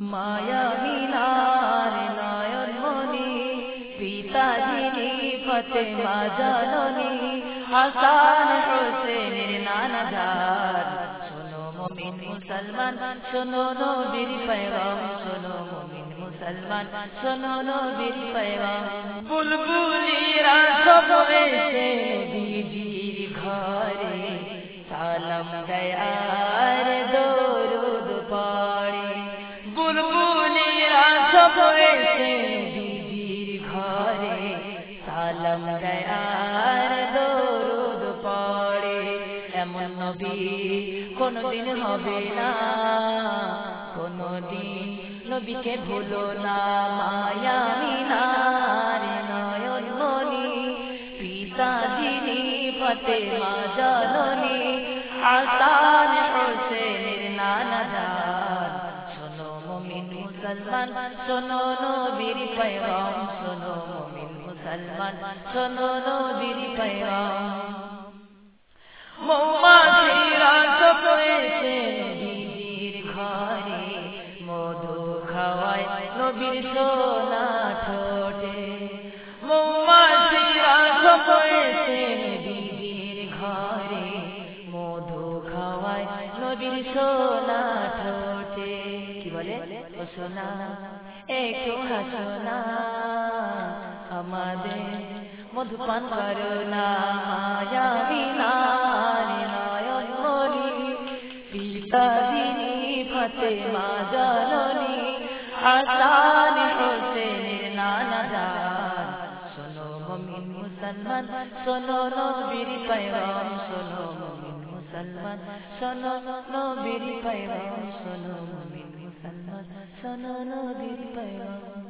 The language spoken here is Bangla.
মায়া মিনার নয়ন মনি পিতা যিনি ফাতেমা জননী হাসান হোসেনের নানা জান শোনো মুমিন মুসলমান শোনো নবীর পয়গাম শোনো মুমিন মুসলমান শোনো নবীর পয়গাম বুলবুলিরা সব এসে নবীজির ঘরে সালাম দেয় আর দরুদ পড়ে বুলবুলিরা সব এসে নবীজির ঘরে সালাম দেয় আর দরুদ পড়ে এমন নবী কোনদিন হবে না কোনদিন নবীকে ভুলো না মায়া মিনার নয়ন মনি পিতা যিনি ফাতেমা জননী হাসান হোসেনের নানা জান শোনো মুমিন মুসলমান শোনো নবীর পয়গাম শোনো মুমিন মুসলমান শোনো নবীর পয়গাম মৌমাছিরা সব এসে নবীজির ঘরে মধু খাওয়ায় নবীর সোনা ঠোঁটে মৌমাছিরা সব এসে নবীজির ঘরে মধু খাওয়ায় নবীর সোনা ঠোঁটে কি বলে ও সোনা একটু হাসো না আমাদের মধু পান করো না মায়া মিনার নয়ন মনি পিতা যিনি ফাতেমা জননী হাসান হোসেনের নানা জান শোনো মুমিন মুসলমান শোনো নবীর পয়গাম শোনো মুমিন মুসলমান শোনো নবীর পয়গাম শোনো মুমিন মুসলমান শোনো নবীর পয়গাম